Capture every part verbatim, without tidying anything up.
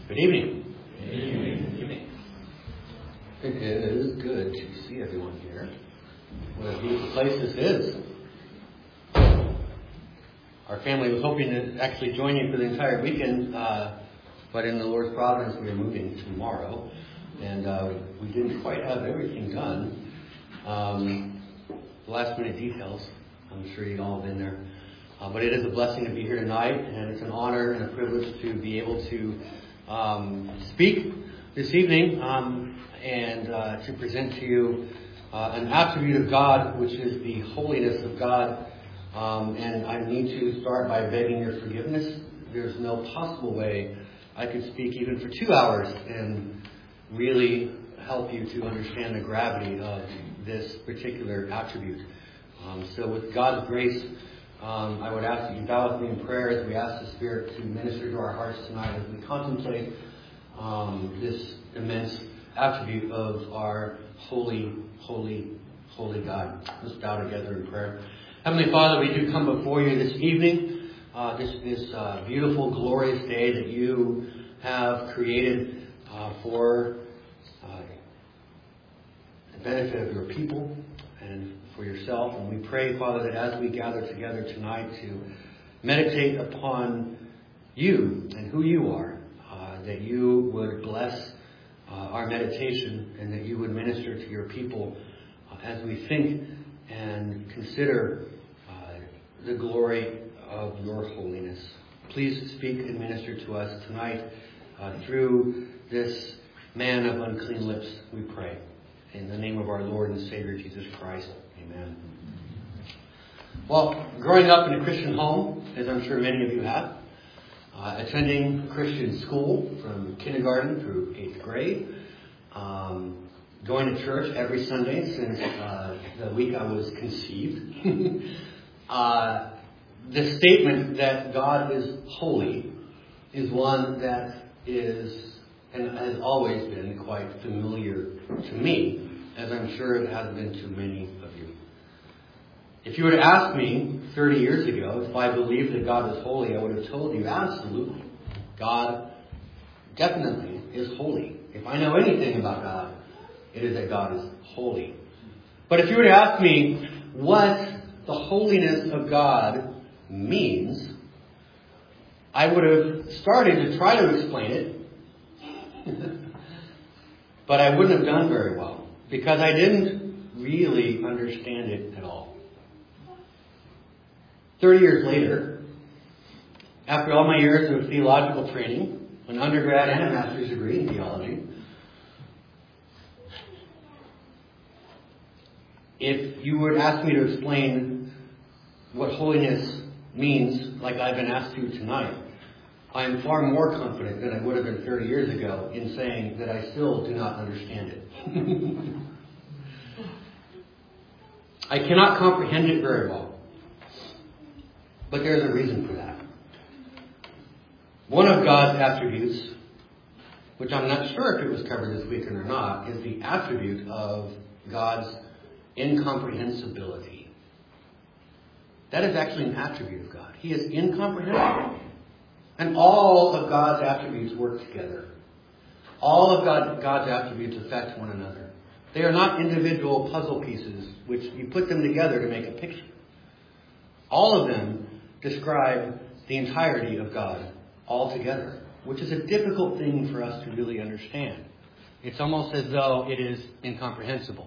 Good evening. Good evening. Good evening. It is good to see everyone here. What a beautiful place this is. Our family was hoping to actually join you for the entire weekend, uh, but in the Lord's providence, we are moving tomorrow, and uh, we didn't quite have everything done. Um, last minute details. I'm sure you've all been there. Uh, but it is a blessing to be here tonight, and it's an honor and a privilege to be able to um, speak this evening um, and uh, to present to you uh, an attribute of God, which is the holiness of God. Um, and I need to start by begging your forgiveness. There's no possible way I could speak even for two hours and really help you to understand the gravity of this particular attribute. Um, so with God's grace, Um, I would ask that you bow with me in prayer as we ask the Spirit to minister to our hearts tonight as we contemplate um, this immense attribute of our holy, holy, holy God. Let's bow together in prayer. Heavenly Father, we do come before you this evening, uh, this, this uh, beautiful, glorious day that you have created uh, for uh, the benefit of your people and for yourself. And we pray, Father, that as we gather together tonight to meditate upon you and who you are, uh, that you would bless uh, our meditation and that you would minister to your people uh, as we think and consider uh, the glory of your holiness. Please speak and minister to us tonight uh, through this man of unclean lips, we pray. In the name of our Lord and Savior, Jesus Christ. Amen. Well, growing up in a Christian home, as I'm sure many of you have, uh, attending Christian school from kindergarten through eighth grade, um, going to church every Sunday since uh, the week I was conceived, uh, the statement that God is holy is one that is and has always been quite familiar to me, as I'm sure it has been to many of you. If you were to ask me thirty years ago if I believed that God was holy, I would have told you absolutely. God definitely is holy. If I know anything about God, it is that God is holy. But if you were to ask me what the holiness of God means, I would have started to try to explain it, but I wouldn't have done very well because I didn't really understand it at all. Thirty years later, after all my years of theological training, an undergrad and a master's degree in theology, if you were to ask me to explain what holiness means, like I've been asked to tonight, I am far more confident than I would have been thirty years ago in saying that I still do not understand it. I cannot comprehend it very well. But there's a reason for that. One of God's attributes, which I'm not sure if it was covered this weekend or not, is the attribute of God's incomprehensibility. That is actually an attribute of God. He is incomprehensible. And all of God's attributes work together. All of God, God's attributes affect one another. They are not individual puzzle pieces which you put them together to make a picture. All of them describe the entirety of God altogether, which is a difficult thing for us to really understand. It's almost as though it is incomprehensible.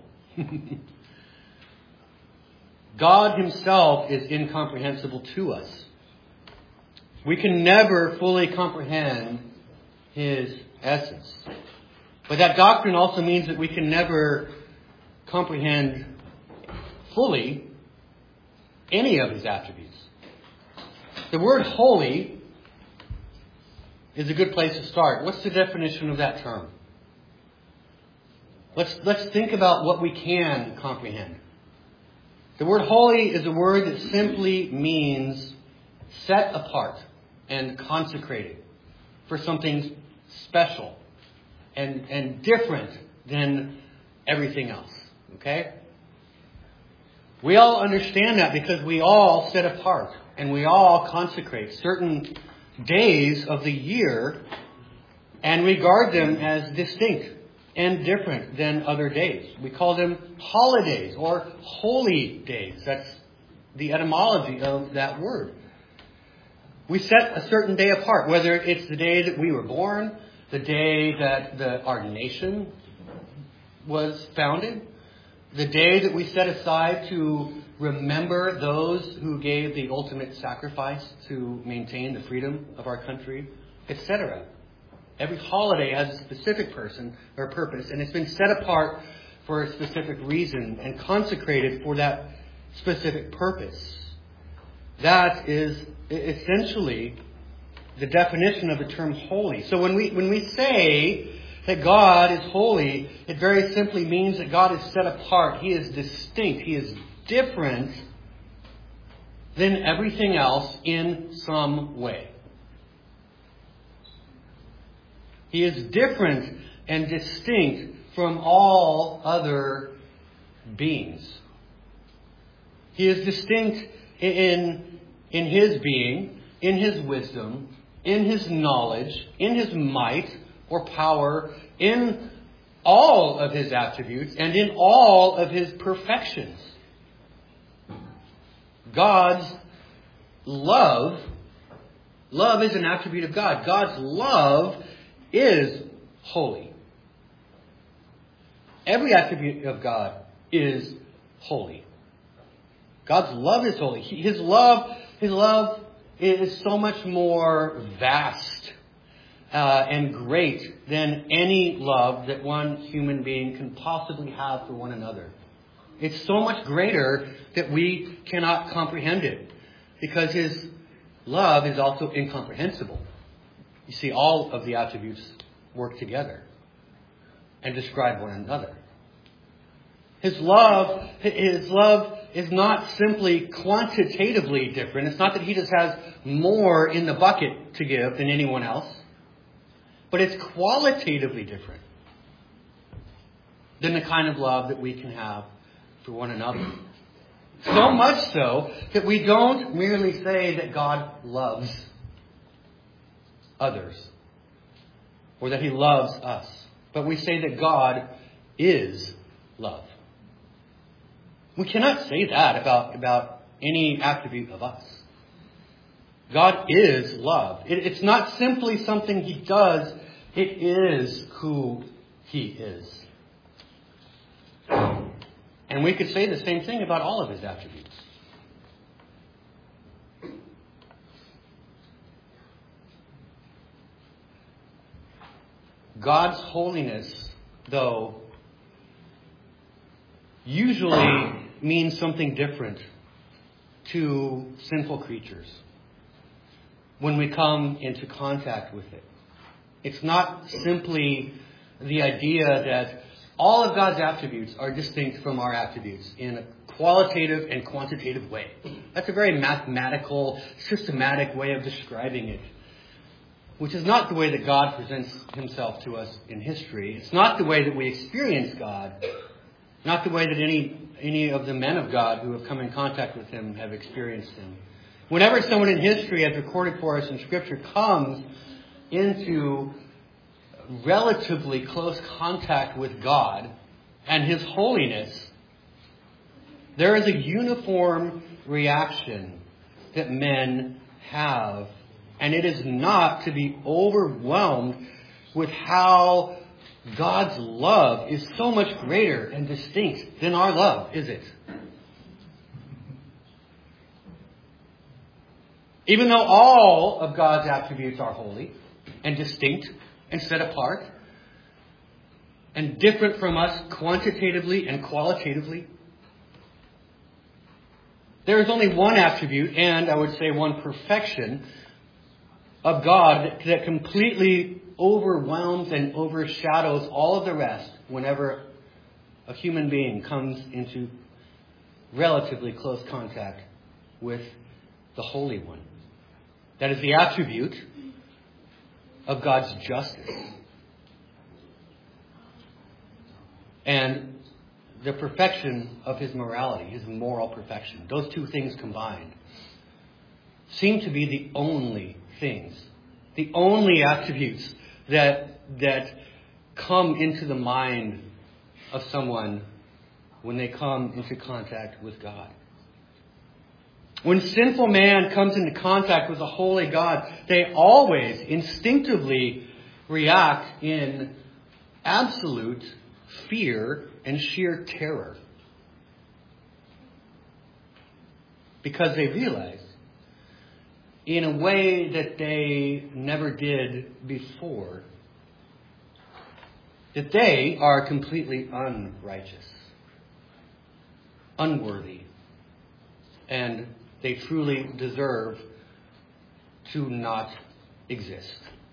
God himself is incomprehensible to us. We can never fully comprehend his essence. But that doctrine also means that we can never comprehend fully any of his attributes. The word holy is a good place to start. What's the definition of that term? Let's, let's think about what we can comprehend. The word holy is a word that simply means set apart and consecrated for something special and, and different than everything else. Okay? We all understand that because we all set apart and we all consecrate certain days of the year and regard them as distinct and different than other days. We call them holidays or holy days. That's the etymology of that word. We set a certain day apart, whether it's the day that we were born, the day that the, our nation was founded, the day that we set aside to remember those who gave the ultimate sacrifice to maintain the freedom of our country, et cetera. Every holiday has a specific person or purpose, and it's been set apart for a specific reason and consecrated for that specific purpose. That is essentially the definition of the term holy. So when we when we say that God is holy, it very simply means that God is set apart. He is distinct. He is different than everything else in some way. He is different and distinct from all other beings. He is distinct in, in His being, in His wisdom, in His knowledge, in His might or power, in all of His attributes, and in all of His perfections. God's love, love is an attribute of God. God's love is holy. Every attribute of God is holy. God's love is holy. His love, His love is so much more vast uh, and great than any love that one human being can possibly have for one another. It's so much greater that we cannot comprehend it, because His love is also incomprehensible. You see, all of the attributes work together and describe one another. His love, His love is not simply quantitatively different. It's not that He just has more in the bucket to give than anyone else, but it's qualitatively different than the kind of love that we can have for one another. So much so that we don't merely say that God loves others or that He loves us, but we say that God is love. We cannot say that about, about any attribute of us. God is love. It, it's not simply something He does. It is who He is. And we could say the same thing about all of His attributes. God's holiness, though, usually means something different to sinful creatures when we come into contact with it. It's not simply the idea that all of God's attributes are distinct from our attributes in a qualitative and quantitative way. That's a very mathematical, systematic way of describing it, which is not the way that God presents Himself to us in history. It's not the way that we experience God, not the way that any any of the men of God who have come in contact with Him have experienced Him. Whenever someone in history, as recorded for us in Scripture, comes into relatively close contact with God and His holiness, there is a uniform reaction that men have. And it is not to be overwhelmed with how God's love is so much greater and distinct than our love, is it? Even though all of God's attributes are holy and distinct and set apart and different from us quantitatively and qualitatively, there is only one attribute, and I would say one perfection, of God that completely overwhelms and overshadows all of the rest whenever a human being comes into relatively close contact with the Holy One. That is the attribute of God's justice and the perfection of His morality, His moral perfection. Those two things combined seem to be the only things, the only attributes that that come into the mind of someone when they come into contact with God. When sinful man comes into contact with a holy God, they always instinctively react in absolute fear and sheer terror. Because they realize, in a way that they never did before, that they are completely unrighteous, unworthy, and they truly deserve to not exist.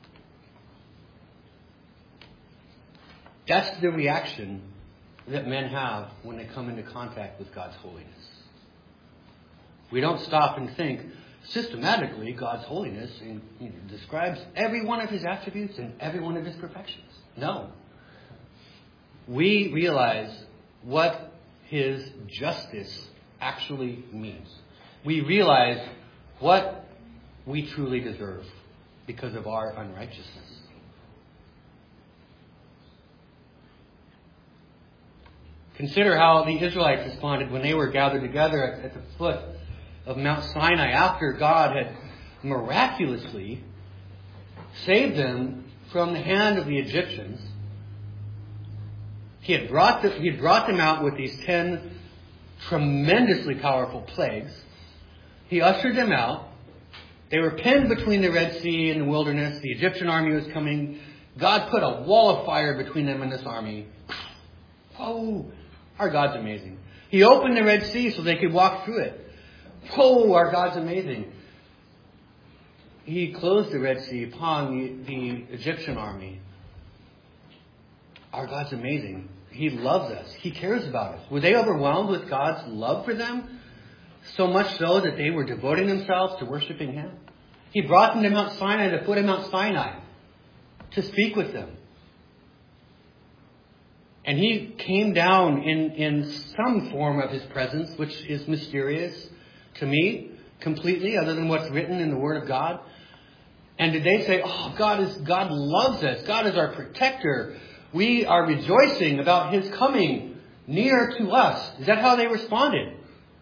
That's the reaction that men have when they come into contact with God's holiness. We don't stop and think, systematically, God's holiness in, you know, describes every one of his attributes and every one of his perfections. No. We realize what his justice actually means. We realize what we truly deserve because of our unrighteousness. Consider how the Israelites responded when they were gathered together at, at the foot of Mount Sinai after God had miraculously saved them from the hand of the Egyptians. He had brought them, he had brought them out with these ten tremendously powerful plagues. He ushered them out. They were pinned between the Red Sea and the wilderness. The Egyptian army was coming. God put a wall of fire between them and this army. Oh, our God's amazing. He opened the Red Sea so they could walk through it. Oh, our God's amazing. He closed the Red Sea upon the, the Egyptian army. Our God's amazing. He loves us. He cares about us. Were they overwhelmed with God's love for them? So much so that they were devoting themselves to worshiping him. He brought them to Mount Sinai, the foot of Mount Sinai, to speak with them. And he came down in, in some form of his presence, which is mysterious to me completely, other than what's written in the Word of God. And did they say, oh, God is God loves us. God is our protector. We are rejoicing about his coming near to us. Is that how they responded?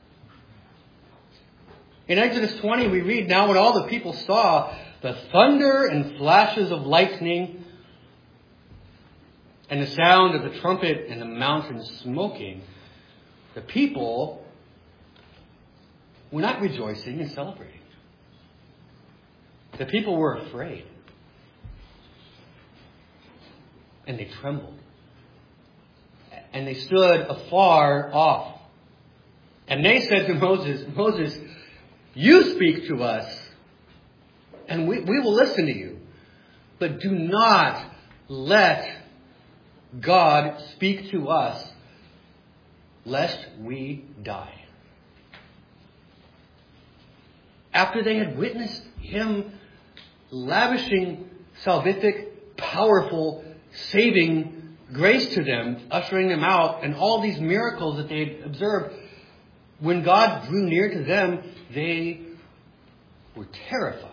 In Exodus twenty, we read, now when all the people saw the thunder and flashes of lightning and the sound of the trumpet and the mountain smoking, the people were not rejoicing and celebrating. The people were afraid. And they trembled. And they stood afar off. And they said to Moses, Moses, you speak to us, and we, we will listen to you. But do not let God speak to us, lest we die. After they had witnessed him lavishing salvific, powerful, saving grace to them, ushering them out, and all these miracles that they had observed, when God drew near to them, they were terrified.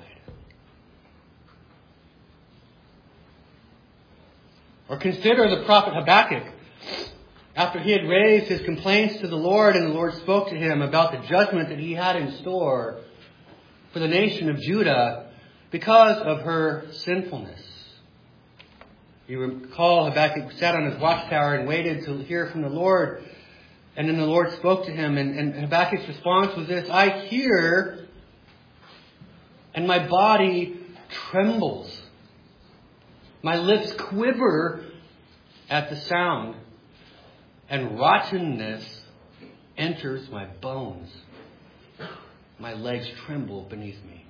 Or consider the prophet Habakkuk. After he had raised his complaints to the Lord, and the Lord spoke to him about the judgment that he had in store for the nation of Judah because of her sinfulness. You recall Habakkuk sat on his watchtower and waited to hear from the Lord. And then the Lord spoke to him, and, and Habakkuk's response was this: I hear, and my body trembles. My lips quiver at the sound, and rottenness enters my bones. My legs tremble beneath me.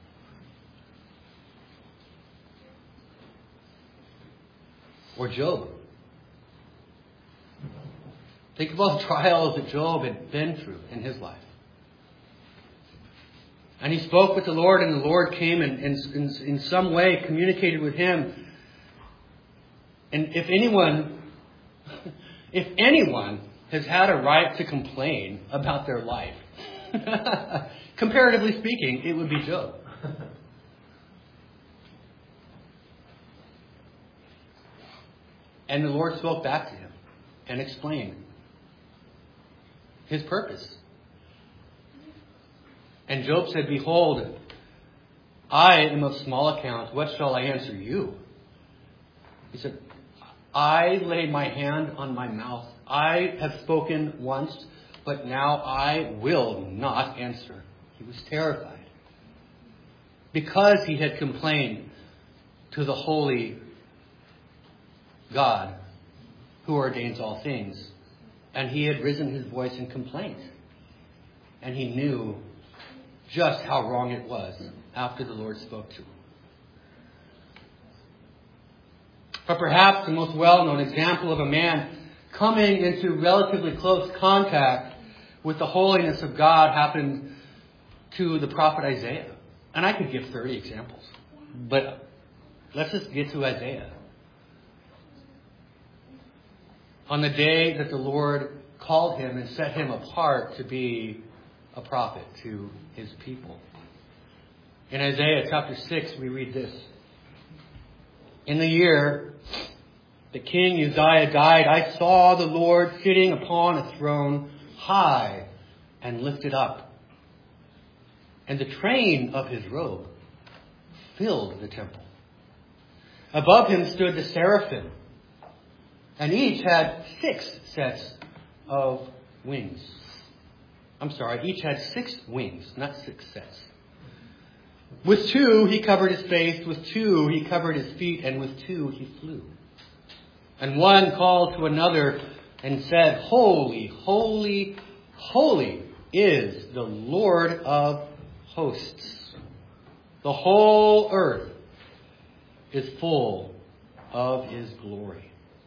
Or Job. Think of all the trials that Job had been through in his life. And he spoke with the Lord, and the Lord came and in, in some way communicated with him. And if anyone, if anyone has had a right to complain about their life, comparatively speaking, it would be Job. And the Lord spoke back to him and explained his purpose. And Job said, "Behold, I am of small account. What shall I answer you?" He said, "I lay my hand on my mouth. I have spoken once, but now I will not answer." He was terrified because he had complained to the holy God who ordains all things. And he had risen his voice in complaint. And he knew just how wrong it was after the Lord spoke to him. But perhaps the most well-known example of a man coming into relatively close contact with the holiness of God happened to the prophet Isaiah. And I could give thirty examples. But let's just get to Isaiah. On the day that the Lord called him and set him apart to be a prophet to his people. In Isaiah chapter six, we read this. "In the year that King Uzziah died, I saw the Lord sitting upon a throne, high and lifted up. And the train of his robe filled the temple. Above him stood the seraphim, and each had six sets of wings." I'm sorry, each had six wings, not six sets. "With two he covered his face, with two he covered his feet, and with two he flew. And one called to another and said, 'Holy, holy, holy is the Lord of hosts. The whole earth is full of his glory.'"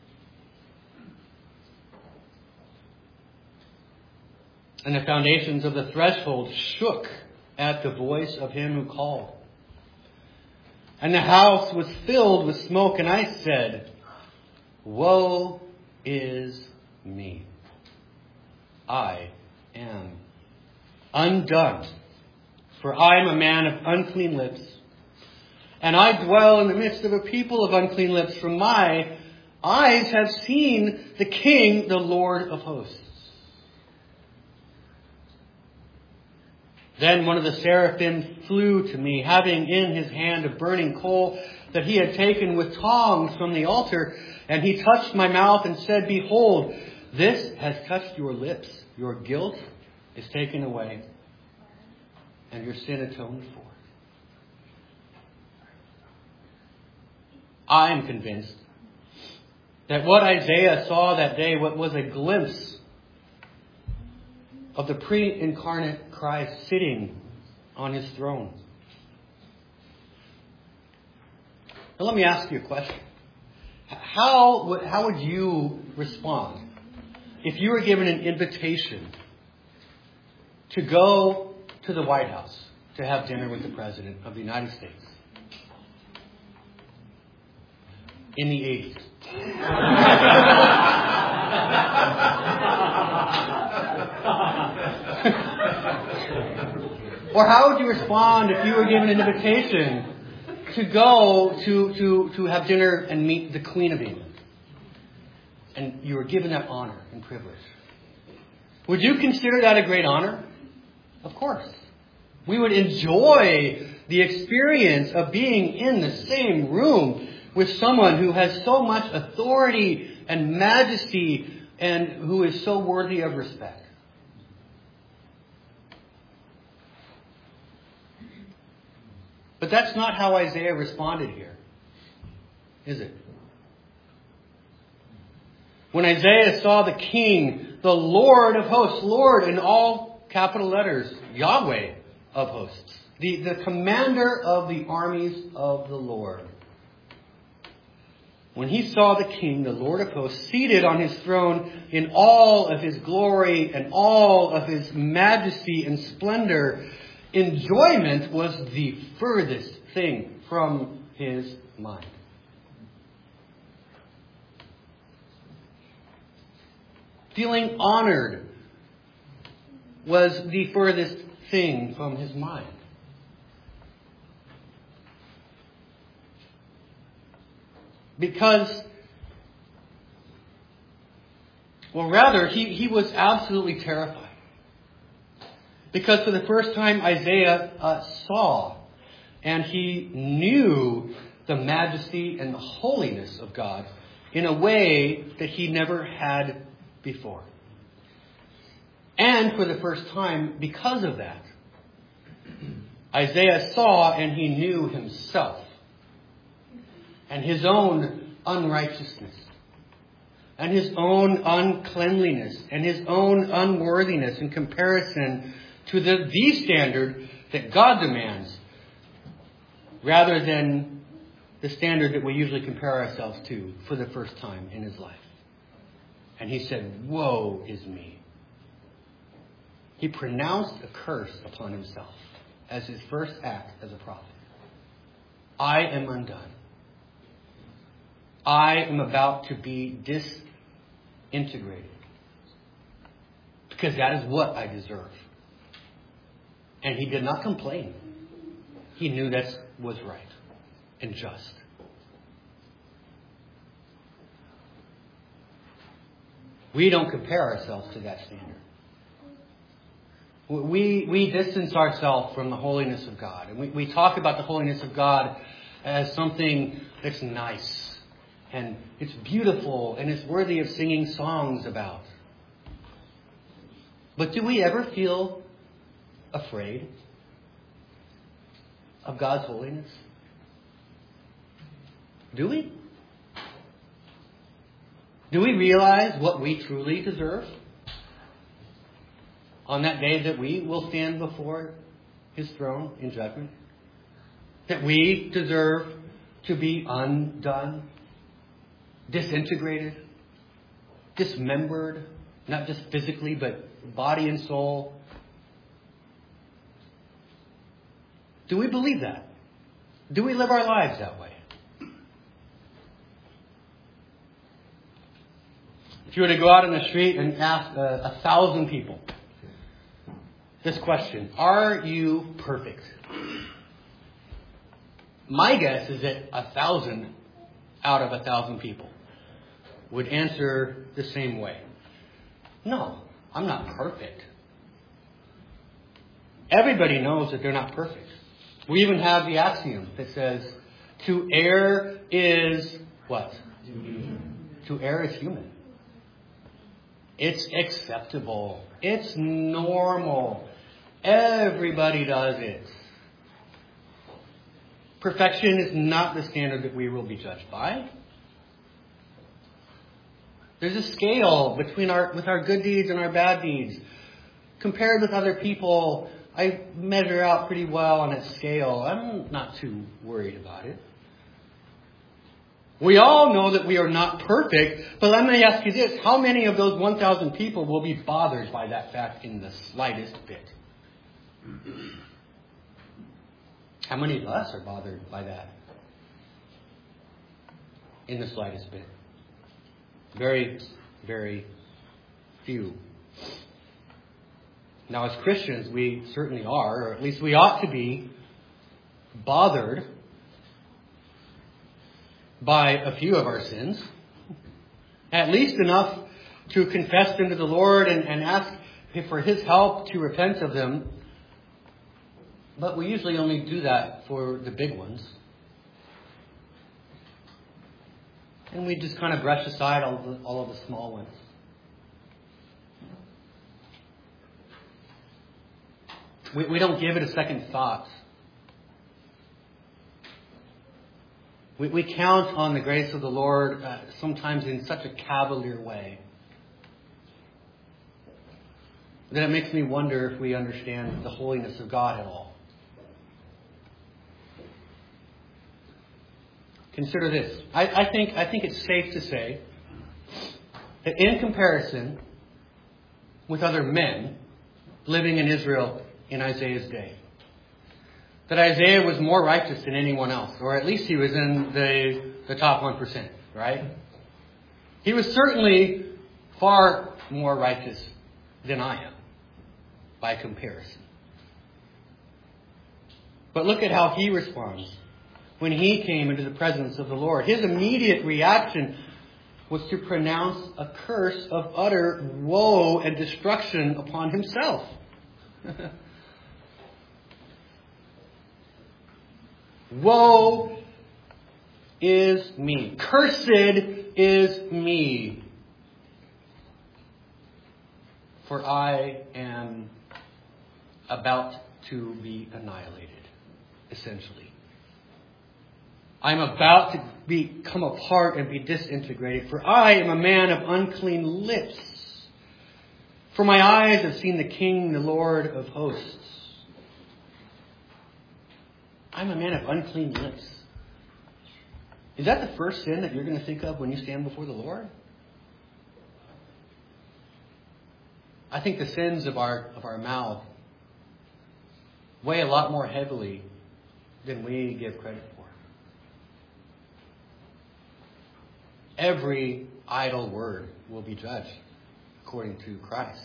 And the foundations of the threshold shook at the voice of him who called. And the house was filled with smoke, and I said, "Woe is me. I am undone, for I am a man of unclean lips, and I dwell in the midst of a people of unclean lips, for my eyes have seen the King, the Lord of hosts." Then one of the seraphim flew to me, having in his hand a burning coal that he had taken with tongs from the altar. And he touched my mouth and said, "Behold, this has touched your lips. Your guilt is taken away, and your sin atoned for." I am convinced that what Isaiah saw that day was a glimpse of the pre-incarnate Christ sitting on his throne. Now let me ask you a question. How would, how would you respond if you were given an invitation to go to the White House to have dinner with the President of the United States in the eighties? Or how would you respond if you were given an invitation to go to, to, to have dinner and meet the Queen of England? And you were given that honor and privilege. Would you consider that a great honor? Of course. We would enjoy the experience of being in the same room with someone who has so much authority and majesty and who is so worthy of respect. But that's not how Isaiah responded here, is it? When Isaiah saw the King, the Lord of hosts, Lord in all capital letters, Yahweh of hosts, the, the commander of the armies of the Lord. When he saw the King, the Lord of hosts, seated on his throne in all of his glory and all of his majesty and splendor, enjoyment was the furthest thing from his mind. Feeling honored was the furthest thing from his mind. Because Well, rather, he, he was absolutely terrified. Because for the first time, Isaiah uh, saw and he knew the majesty and the holiness of God in a way that he never had before. And for the first time, because of that, Isaiah saw and he knew himself and his own unrighteousness and his own uncleanliness and his own unworthiness in comparison to the, the standard that God demands, rather than the standard that we usually compare ourselves to for the first time in his life. And he said, "Woe is me." He pronounced a curse upon himself as his first act as a prophet. I am undone. I am about to be disintegrated. Because that is what I deserve. And he did not complain. He knew that was right and just. We don't compare ourselves to that standard. We we distance ourselves from the holiness of God. And we, we talk about the holiness of God as something that's nice. And it's beautiful and it's worthy of singing songs about. But do we ever feel afraid of God's holiness? Do we? Do we realize what we truly deserve on that day that we will stand before His throne in judgment? That we deserve to be undone, disintegrated, dismembered, not just physically, but body and soul. Do we believe that? Do we live our lives that way? If you were to go out in the street and ask a, a thousand people this question, are you perfect? My guess is that a thousand out of a thousand people would answer the same way. No, I'm not perfect. Everybody knows that they're not perfect. We even have the axiom that says, to err is what? To err is human. It's acceptable. It's normal. Everybody does it. Perfection is not the standard that we will be judged by. There's a scale between our with our good deeds and our bad deeds. Compared with other people, I measure out pretty well on that scale. I'm not too worried about it. We all know that we are not perfect, but let me ask you this. How many of those one thousand people will be bothered by that fact in the slightest bit? How many of us are bothered by that in the slightest bit? Very, very few. Now, as Christians, we certainly are, or at least we ought to be, bothered by a few of our sins. At least enough to confess them to the Lord and, and ask for His help to repent of them. But we usually only do that for the big ones. And we just kind of brush aside all, the, all of the small ones. We, we don't give it a second thought. We, we count on the grace of the Lord uh, sometimes in such a cavalier way that it makes me wonder if we understand the holiness of God at all. Consider this. I, I think I think it's safe to say that in comparison with other men living in Israel in Isaiah's day, that Isaiah was more righteous than anyone else, or at least he was in the, the top one percent, right? He was certainly far more righteous than I am by comparison. But look at how he responds when he came into the presence of the Lord. His immediate reaction was to pronounce a curse of utter woe and destruction upon himself. Woe is me. Cursed is me. For I am about to be annihilated, essentially. I'm about to be, come apart and be disintegrated. For I am a man of unclean lips. For my eyes have seen the King, the Lord of hosts. I'm a man of unclean lips. Is that the first sin that you're going to think of when you stand before the Lord? I think the sins of our of our mouth weigh a lot more heavily than we give credit for. Every idle word will be judged according to Christ.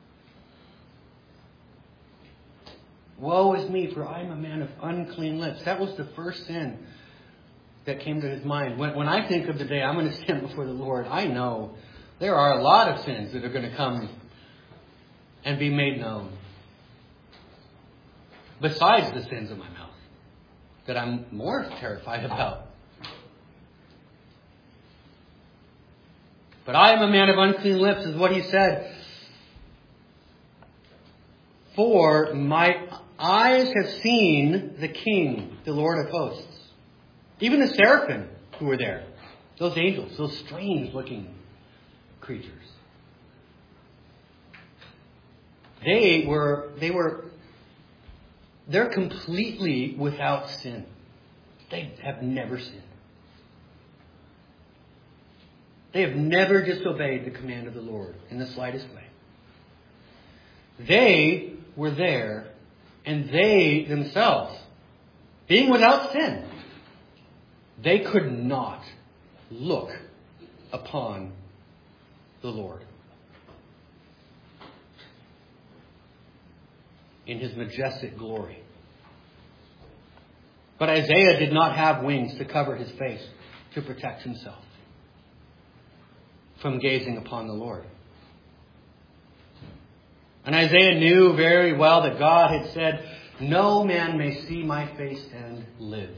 Woe is me, for I am a man of unclean lips. That was the first sin that came to his mind. When, when I think of the day I'm going to stand before the Lord, I know there are a lot of sins that are going to come and be made known. Besides the sins of my mouth that I'm more terrified about. But I am a man of unclean lips, is what he said. For my eyes have seen the King, the Lord of hosts. Even the seraphim who were there. Those angels, those strange looking creatures. They were, they were, they're completely without sin. They have never sinned. They have never disobeyed the command of the Lord in the slightest way. They were there, and they themselves, being without sin, they could not look upon the Lord in his majestic glory. But Isaiah did not have wings to cover his face to protect himself from gazing upon the Lord. And Isaiah knew very well that God had said, no man may see my face and live.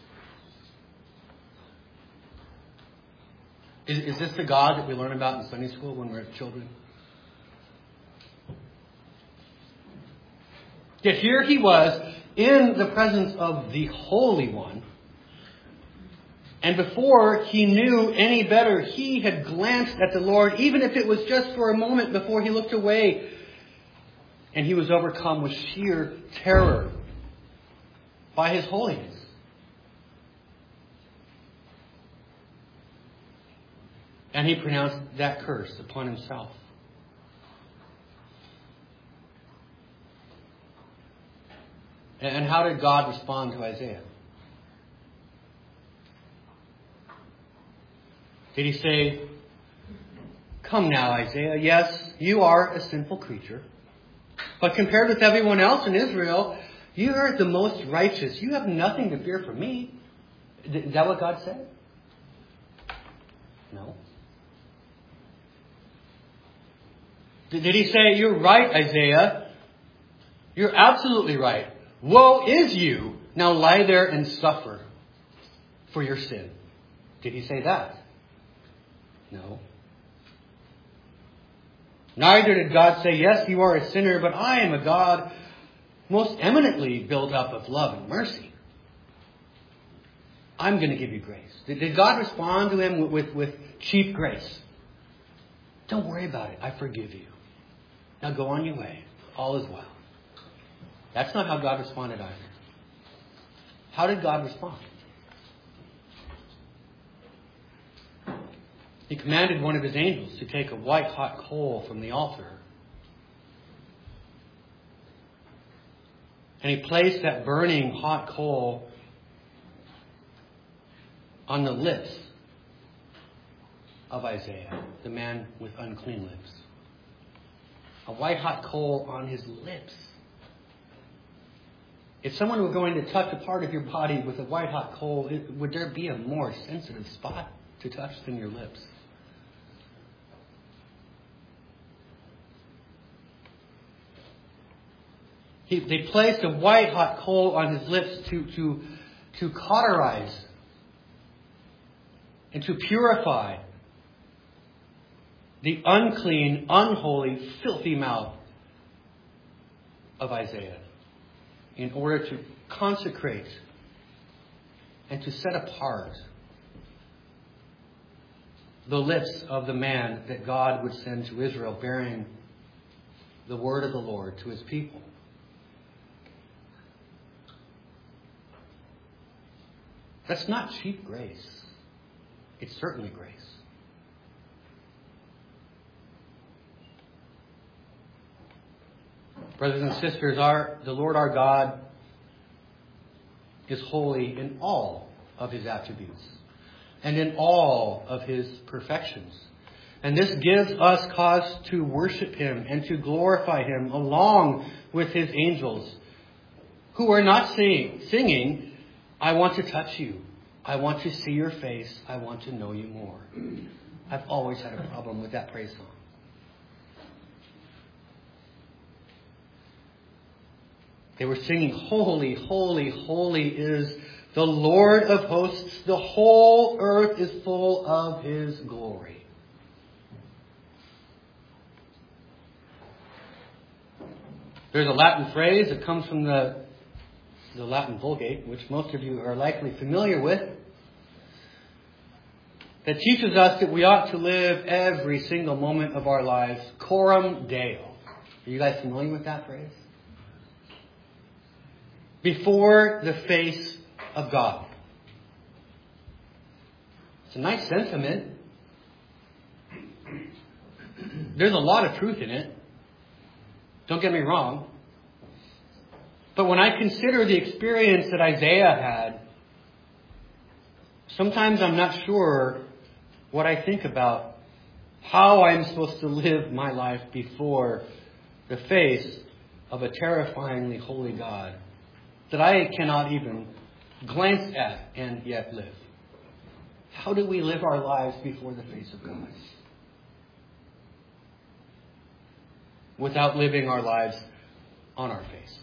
Is, is this the God that we learn about in Sunday school when we're children? Yet here he was in the presence of the Holy One. And before he knew any better, he had glanced at the Lord, even if it was just for a moment before he looked away. And he was overcome with sheer terror by his holiness. And he pronounced that curse upon himself. And how did God respond to Isaiah? Did he say, come now, Isaiah, yes, you are a sinful creature. But compared with everyone else in Israel, you are the most righteous. You have nothing to fear from me. Is that what God said? No. Did he say, you're right, Isaiah. You're absolutely right. Woe is you. Now lie there and suffer for your sin. Did he say that? No. Neither did God say, yes, you are a sinner, but I am a God most eminently built up of love and mercy. I'm going to give you grace. Did, did God respond to him with, with, with cheap grace? Don't worry about it. I forgive you. Now go on your way. All is well. That's not how God responded either. How did God respond? He commanded one of his angels to take a white hot coal from the altar. And he placed that burning hot coal on the lips of Isaiah, the man with unclean lips. A white hot coal on his lips. If someone were going to touch a part of your body with a white hot coal, it, would there be a more sensitive spot to touch than your lips? He, they placed a white hot coal on his lips to, to, to cauterize and to purify the unclean, unholy, filthy mouth of Isaiah in order to consecrate and to set apart the lips of the man that God would send to Israel, bearing the word of the Lord to his people. That's not cheap grace. It's certainly grace. Brothers and sisters, our, the Lord our God is holy in all of his attributes and in all of his perfections. And this gives us cause to worship him and to glorify him along with his angels, who are not sing, singing, I want to touch you. I want to see your face. I want to know you more. I've always had a problem with that praise song. They were singing, holy, holy, holy is the Lord of hosts. The whole earth is full of his glory. There's a Latin phrase that comes from the, the Latin Vulgate, which most of you are likely familiar with, that teaches us that we ought to live every single moment of our lives coram Deo. Are you guys familiar with that phrase? Before the face of God. It's a nice sentiment. There's a lot of truth in it. Don't get me wrong. But when I consider the experience that Isaiah had, sometimes I'm not sure what I think about how I'm supposed to live my life before the face of a terrifyingly holy God that I cannot even glance at and yet live. How do we live our lives before the face of God without living our lives on our face?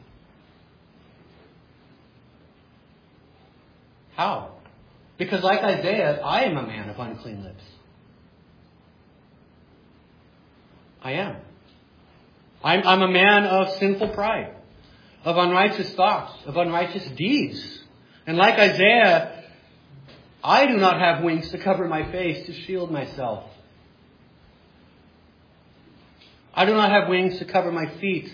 How? Because like Isaiah, I am a man of unclean lips. I am. I'm, I'm a man of sinful pride, of unrighteous thoughts, of unrighteous deeds. And like Isaiah, I do not have wings to cover my face to shield myself. I do not have wings to cover my feet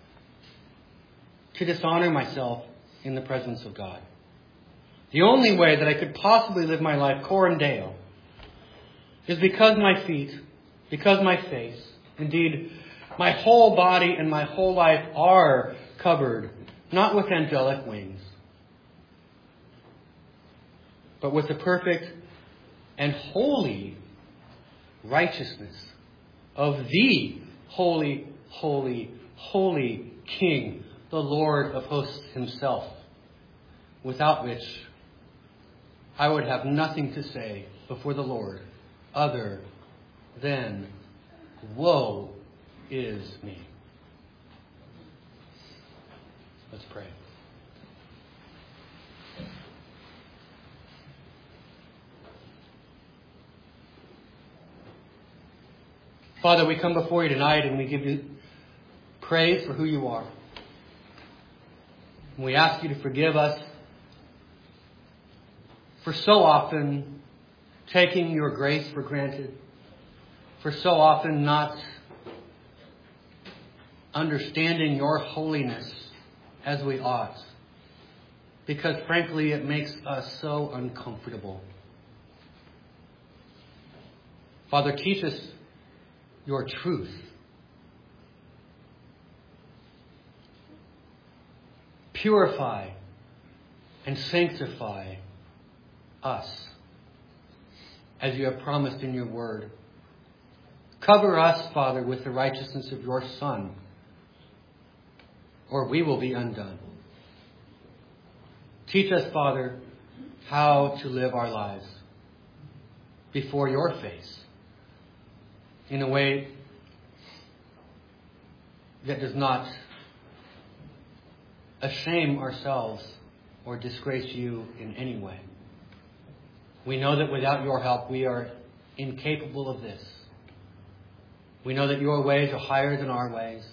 to dishonor myself in the presence of God. The only way that I could possibly live my life coram Deo is because my feet, because my face, indeed my whole body and my whole life are covered, not with angelic wings, but with the perfect and holy righteousness of the holy, holy, holy King, the Lord of hosts himself, without which I would have nothing to say before the Lord other than, woe is me. Let's pray. Father, we come before you tonight and we give you praise for who you are. And we ask you to forgive us for so often taking your grace for granted, for so often not understanding your holiness as we ought, because frankly it makes us so uncomfortable. Father, teach us your truth. Purify and sanctify us as you have promised in your word. Cover us, Father, with the righteousness of your Son, or we will be undone. Teach us, Father, how to live our lives before your face in a way that does not ashame ourselves or disgrace you in any way. We know that without your help, we are incapable of this. We know that your ways are higher than our ways.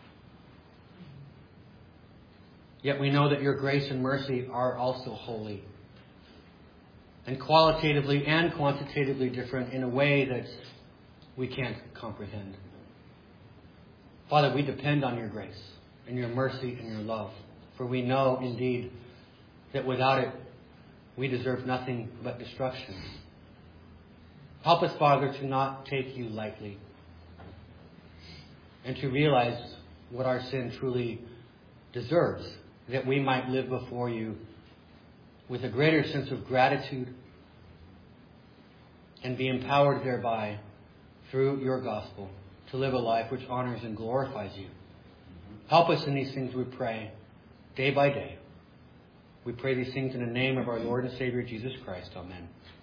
Yet we know that your grace and mercy are also holy, and qualitatively and quantitatively different in a way that we can't comprehend. Father, we depend on your grace and your mercy and your love, for we know indeed that without it, we deserve nothing but destruction. Help us, Father, to not take you lightly and to realize what our sin truly deserves, that we might live before you with a greater sense of gratitude and be empowered thereby through your gospel to live a life which honors and glorifies you. Help us in these things, we pray, day by day. We pray these things in the name of our Lord and Savior, Jesus Christ. Amen.